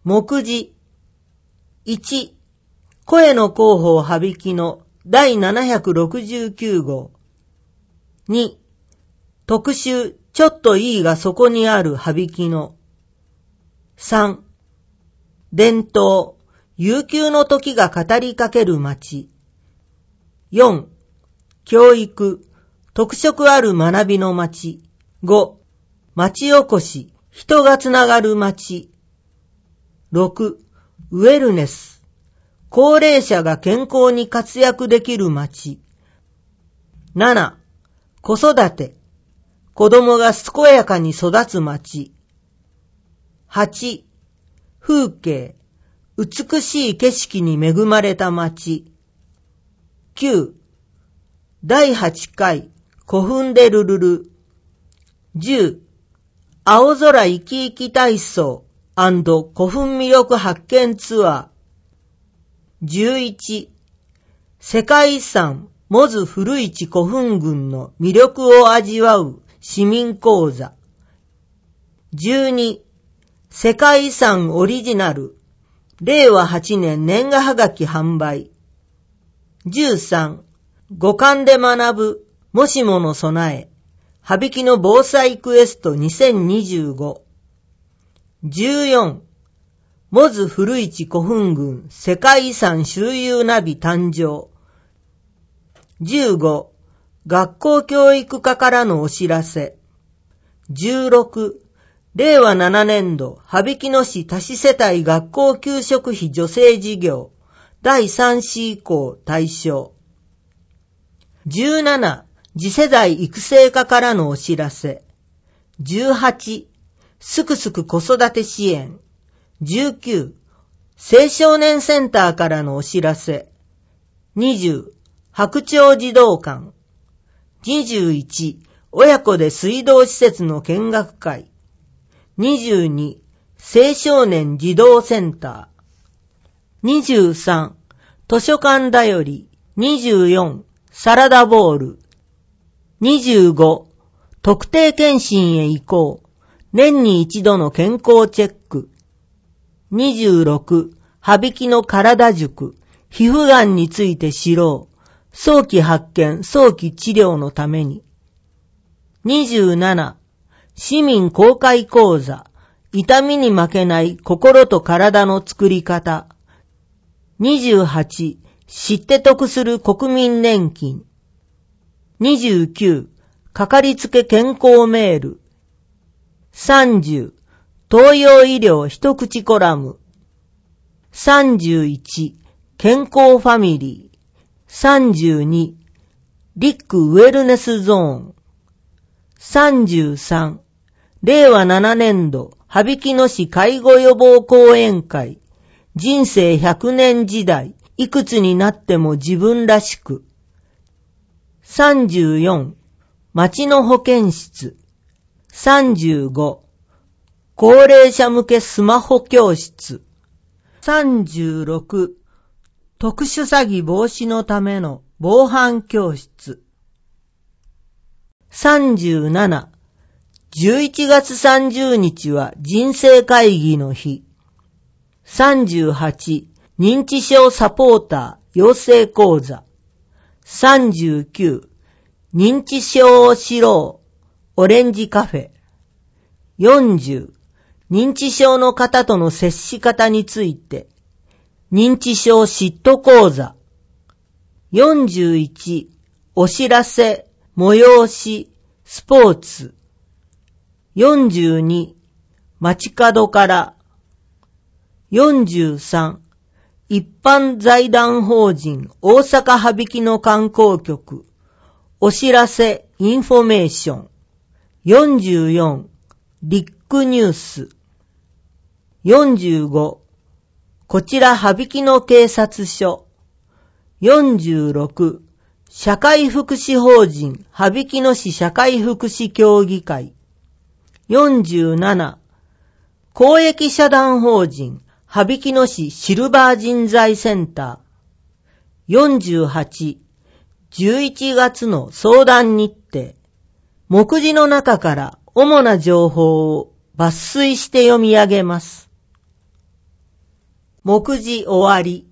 目次。1、声の広報羽曳の第769号。2、特集ちょっといいがそこにある羽曳の。3、伝統、悠久の時が語りかける街。4、教育、特色ある学びの街。5、町おこし、人がつながる街。6、ウェルネス、高齢者が健康に活躍できる街。7、子育て、子供が健やかに育つ街。8、風景、美しい景色に恵まれた街。9、第8回古墳でルルル。10、青空生き生き体操&古墳魅力発見ツアー。11、世界遺産モズ古市古墳群の魅力を味わう市民講座。12、世界遺産オリジナル令和8年年賀はがき販売。13、五感で学ぶもしもの備え羽曳の防災クエスト2025。14、モズ古市古墳群世界遺産周遊ナビ誕生。15、学校教育課からのお知らせ。16、令和7年度羽曳野市多子世帯学校給食費助成事業第3子以降対象。17、次世代育成課からのお知らせ。18、すくすく子育て支援。19、青少年センターからのお知らせ。20、白鳥児童館。21、親子で水道施設の見学会。22、青少年児童センター。23、図書館だより。24、サラダボール。25、特定健診へ行こう。年に一度の健康チェック。26、羽曳の体塾。皮膚がんについて知ろう。早期発見、早期治療のために。27、市民公開講座。痛みに負けない心と体の作り方。28、知って得する国民年金。29、かかりつけ健康メール。30、東洋医療一口コラム。31、健康ファミリー。32、リックウェルネスゾーン。33、令和7年度羽曳野市介護予防講演会。人生100年時代、いくつになっても自分らしく。34、町の保健室。35、高齢者向けスマホ教室。36、特殊詐欺防止のための防犯教室。37、11月30日は人生会議の日。38、認知症サポーター養成講座。39、認知症を知ろうオレンジカフェ。40、認知症の方との接し方について認知症嫉妬講座。41、お知らせ、催し、スポーツ。42、街角から。43、一般財団法人大阪羽曳野観光局。お知らせ、インフォメーション。44、リックニュース。45、こちら羽曳野警察署。46、社会福祉法人羽曳野市社会福祉協議会。47、公益社団法人羽曳野市シルバー人材センター。48、11月の相談日程。目次の中から主な情報を抜粋して読み上げます。 目次終わり。